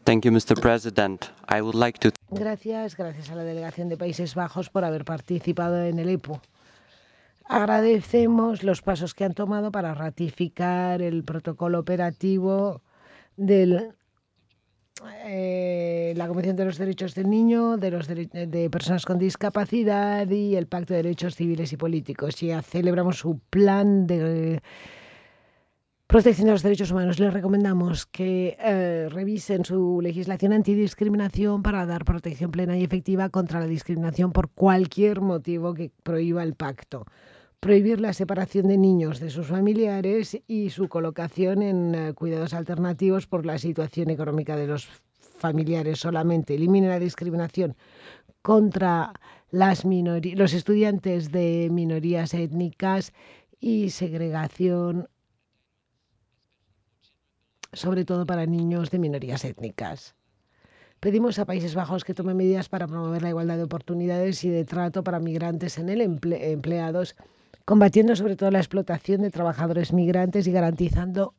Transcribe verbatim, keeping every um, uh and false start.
Thank you, Mister President. I would like to Gracias, gracias a la delegación de Países Bajos por haber participado en el E P U. Agradecemos los pasos que han tomado para ratificar el protocolo operativo de eh, la Convención de los Derechos del Niño, de los dere de personas con discapacidad y el Pacto de Derechos Civiles y Políticos. Ya celebramos su plan de protección de los derechos humanos. Les recomendamos que eh, revisen su legislación antidiscriminación para dar protección plena y efectiva contra la discriminación por cualquier motivo que prohíba el pacto. Prohibir la separación de niños de sus familiares y su colocación en eh, cuidados alternativos por la situación económica de los familiares solamente. Elimine la discriminación contra las los estudiantes de minorías étnicas y segregación, sobre todo para niños de minorías étnicas. Pedimos a Países Bajos que tome medidas para promover la igualdad de oportunidades y de trato para migrantes en el emple empleados, combatiendo sobre todo la explotación de trabajadores migrantes y garantizando